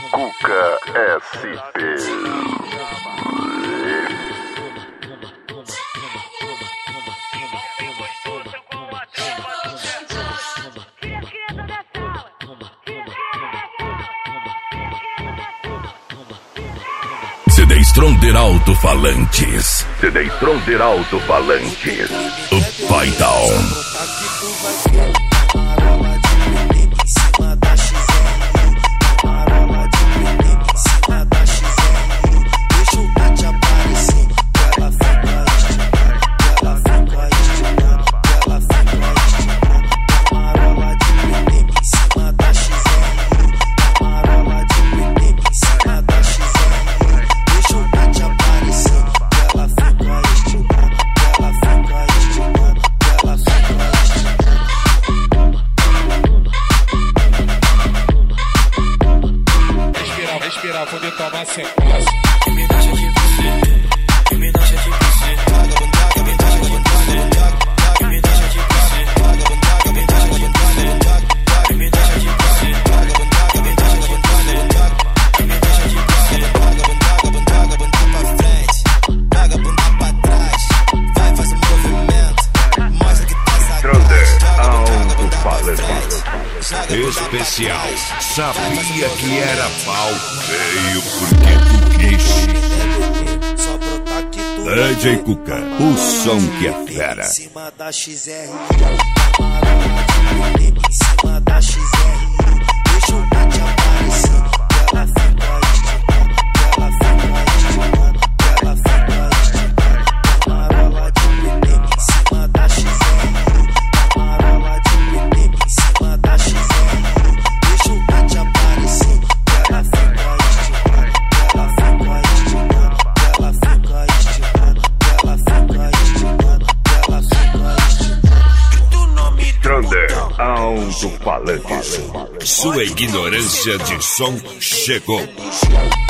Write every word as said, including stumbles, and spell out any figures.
Cuca S P. C D Stronter Alto-Falantes. C D Stronter Alto-Falantes. O Python. Respirar, poder tomar sequência. Que me deixa de você, que me deixa de você, que me deixa de você, que me deixa de você, que me deixa de você, que me deixa de você, que me deixa de você, que me deixa de você, joga bunda pra frente, joga bunda pra trás, vai fazer um movimento, mostra que tá sacado, joga bunda pra frente. Especial, sabia que era pau, veio porque tu quis. D J Cuca, o som que é fera. Em cima da X R, em cima da X R, deixa o beat aparecer, ela fica esticando, ela fica esticando, ela fica esticando, marola de P T em cima da X R, marola de P T em cima da X R, deixa o beat aparecer, ela fica esticando, ela fica esticando, ela fica esticando, ela fica esticando, ela fica esticando. Stronter Alto-Falantes. Sua ignorância de som chegou.